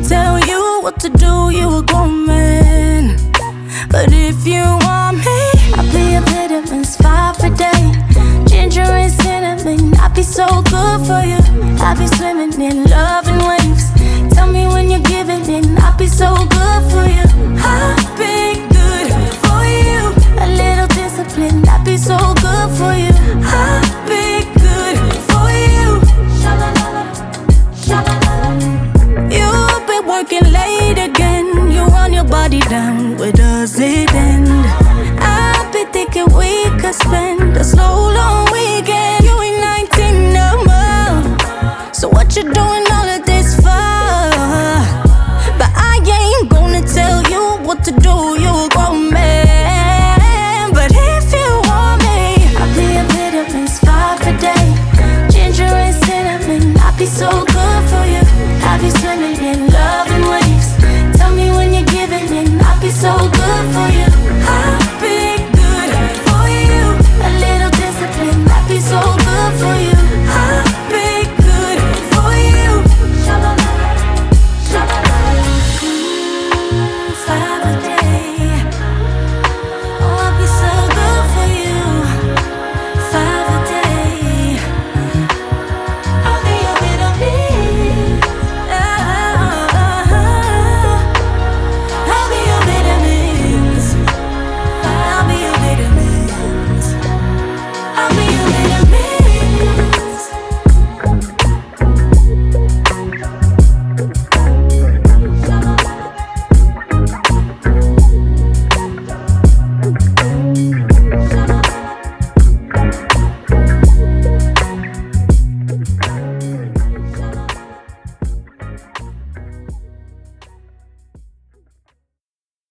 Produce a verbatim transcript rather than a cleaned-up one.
tell you what to do, you a grown man. But if you want me, I'll be a vitamins five a day. Ginger and cinnamon, I'll be so good for you. I'll be swimming in love and waves. Tell me when you're giving in, I'll be so good for you. I'll be good for you. A little discipline, I'll be so good for you. I'll be good for you. Sha-la-la-la, sha-la-la-la. You've been working late again. You run your body down, where does it